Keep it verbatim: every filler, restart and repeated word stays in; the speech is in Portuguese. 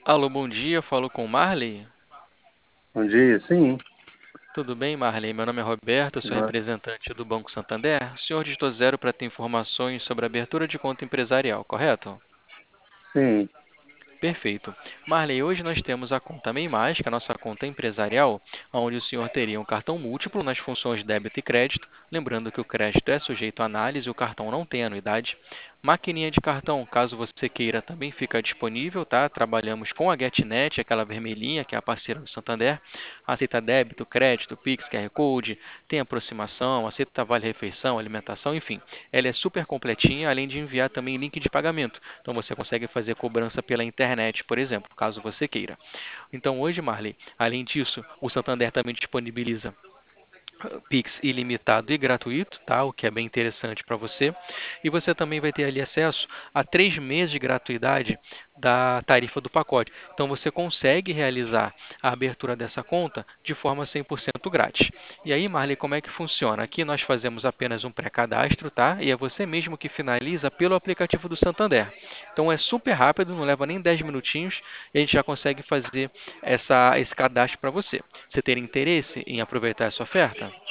Alô, bom dia, falo com o Marley. Bom dia, sim. Tudo bem, Marley? Meu nome é Roberto, eu sou Ah, representante do Banco Santander. O senhor digitou zero para ter informações sobre a abertura de conta empresarial, correto? sim. Perfeito. Marley, hoje nós temos a conta MEI Mais, que é a nossa conta empresarial, onde o senhor teria um cartão múltiplo nas funções débito e crédito, lembrando que o crédito é sujeito à análise e o cartão não tem anuidade. Maquininha de cartão, caso você queira, também fica disponível, tá? Trabalhamos com a GetNet, aquela vermelhinha, que é a parceira do Santander. Aceita débito, crédito, Pix, Q R Code, tem aproximação, aceita vale-refeição, alimentação, enfim. Ela é super completinha, além de enviar também link de pagamento. Então você consegue fazer cobrança pela internet, por exemplo, caso você queira. Então hoje, Marley, além disso, o Santander também disponibiliza Pix ilimitado e gratuito, tá? O que é bem interessante para você. E você também vai ter ali acesso a três meses de gratuidade da tarifa do pacote. Então você consegue realizar a abertura dessa conta de forma cem por cento grátis. E aí, Marley, como é que funciona? Aqui nós fazemos apenas um pré-cadastro, tá? E é você mesmo que finaliza pelo aplicativo do Santander. Então é super rápido, não leva nem dez minutinhos e a gente já consegue fazer essa, esse cadastro para você. Você ter interesse em aproveitar essa oferta?